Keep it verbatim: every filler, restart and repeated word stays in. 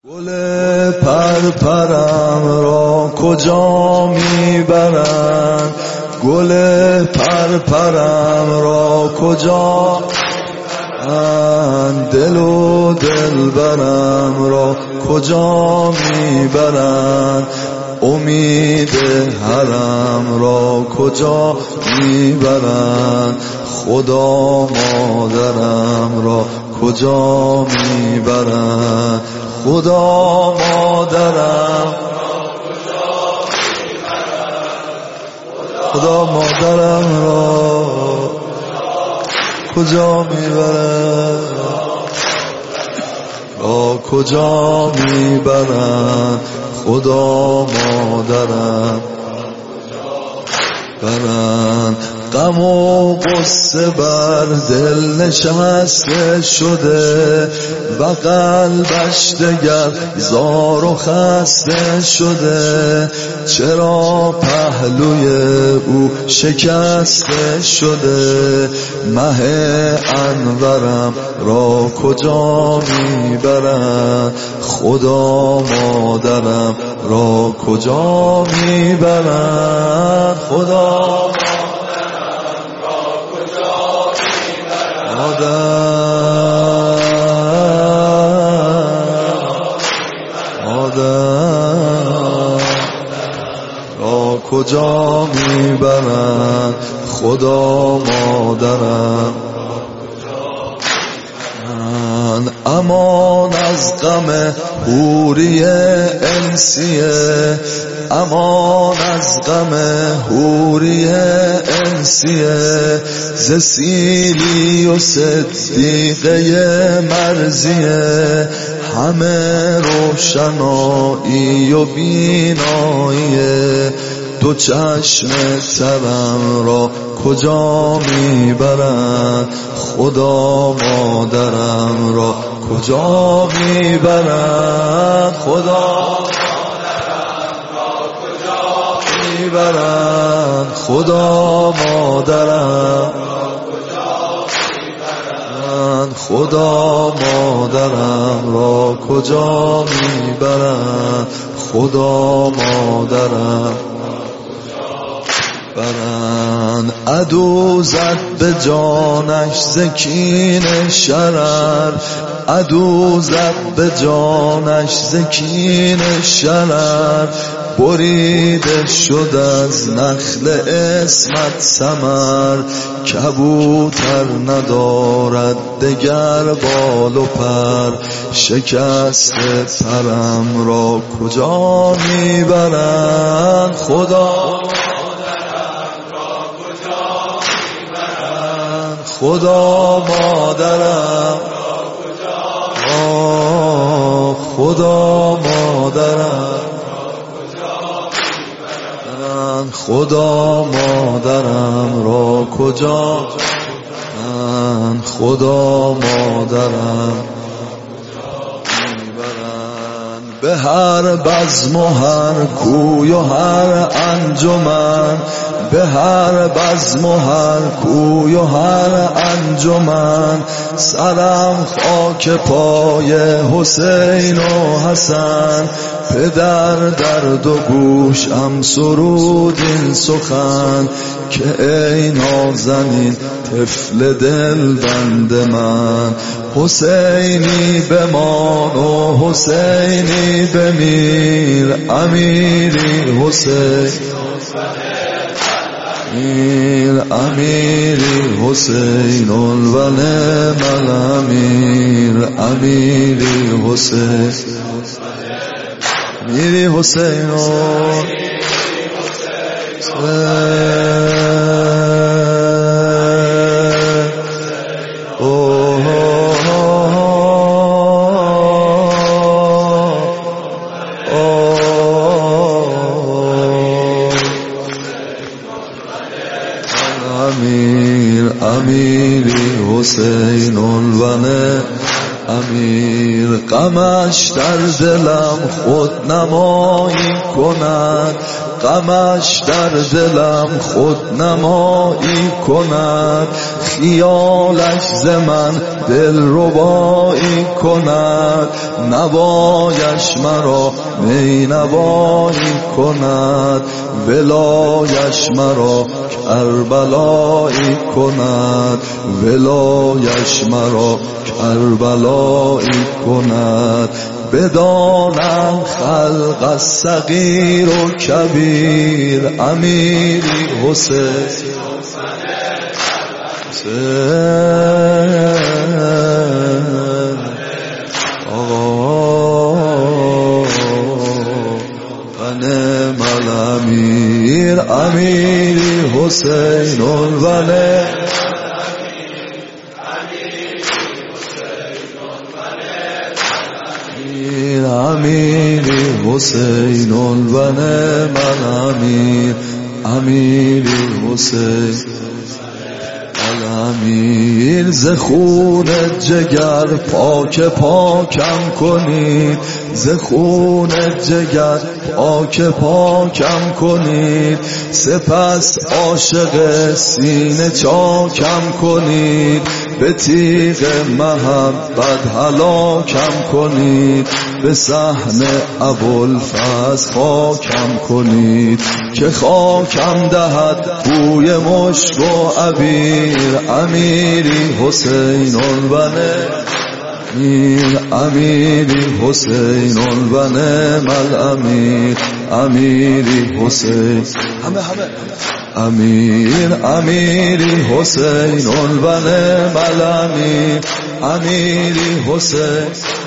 گل پرپرم را کجا میبرند؟ گل پرپرم را کجا میبرند؟ دل و دلبرم را کجا میبرند؟ امید حرم را کجا میبرند؟ خدا مادرم را کجا میبرند؟ خدا مادرم خدا مادرم را کجا میبرند؟ را کجا میبرند؟ خدا مادرم برند. غم و غصه بر دل نشسته شده و قلبش دگر زار و خسته شده. چرا پهلوی او شکسته شده؟ مه انورم را کجا میبرند؟ خدا مادرم را کجا میبرند؟ خدا مادر را کجا میبرند؟ خدا مادرم امان از غم حوری انسیه، امان از غم حوری انسیه. ز سیلی و صدیقه مرزیه، همه روشنایی و بیناییه. دو چشم ترم را کجا میبرند؟ خدا مادرم را کجا میبرند؟ خدا مادرم را کجا میبرند؟ خدا مادرم را کجا میبرند؟ خدا مادرم را کجا میبرند؟ خدا مادرم برند. عدو زد به جانش زکین شرر، عدو زد به جانش زکین شرر. بریده شد از نخل اسمت ثمر، کبوتر ندارد دگر بال و پر. شکست پرم را کجا میبرند؟ خدا خدا مادرم آه خدا مادرم خدا مادرم را کجا من خدا مادرم میبرند. به هر بزم و هر کوی و هر انجمن، به هر بزم و هر کوی و هر انجمن. سرم خاک پای حسین و حسن، پدر در دو گوشم سرود این سخن. که ای نازنین طفل دل بند من، حسینی بمان و حسینی بمیر. امیری حسین امیر، امیری حسین و نعم الامیر. امیری حسین امیری حسین امیر، امیری حسین و نه امیر. غم غمش در دلم خود نمایی کند، غمش در دلم خود نمایی کند، خیالش ز من دل ربایی کند، نوایش مرا می نوایی کند، ولایش مرا کربلایی کند، ولایش مرا کربلایی کند. بدانم خلق از صغیر و کبیر، امیری حسین آقا ونعم الامیر، امیری حسین ونعم امیری حسین و نعم الامیر، امیری حسین الامیر. ز خون جگر پاک پاکم کنید، ز خون جگر پاک پاکم کنید، سپس عاشق سینه چاکم کنید، به تیغ محبت هلاکم کنید، به صحن ابوالفضل خاکم کنید، که خاکم دهد بوی مشک و عبیر، امیری حسین البنه امیر، امیری حسین البنه الامیر، امیری حسین همه همه امیر، امیری حسین البنه الامیر، امیری حسین